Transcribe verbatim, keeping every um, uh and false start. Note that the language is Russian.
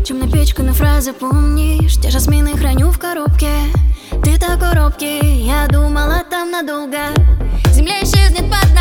чем напичканы фразы, помнишь? Те жасмины храню в коробке. Ты такой робкий, я думала там надолго. Земля исчезнет под